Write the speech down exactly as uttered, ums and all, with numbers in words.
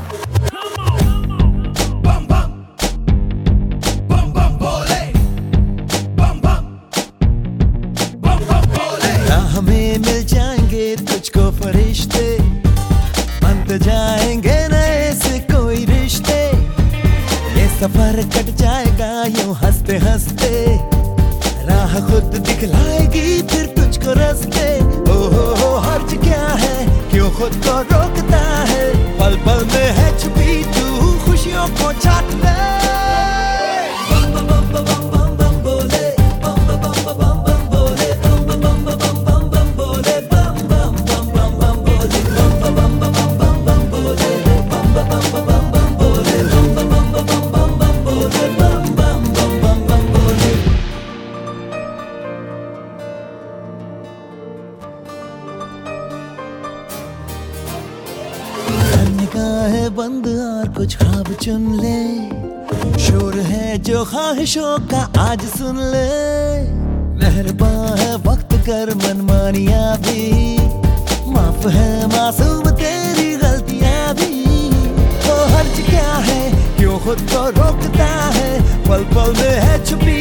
राह में मिल जाएंगे तुझको फरिश्ते, बंध जाएंगे नए से कोई रिश्ते, ये सफर कट जाएगा यूं हंसते हंसते, राह खुद दिखलाएगी फिर तुझको रास्ते। ओ हो हो हर्ज क्या है, क्यों खुद को रोकता है, पल पल में है छुपी तू खुशियों को चाट ले। निगाहें बंद और कुछ ख्वाब चुन ले, शोर है जो ख्वाहिशों का आज सुन ले, मेहरबान है वक्त कर मनमानियां भी, माफ है मासूम तेरी गलतियां भी। तो हर्ज क्या है, क्यों खुद को रोकता है, पल पल में है छुपी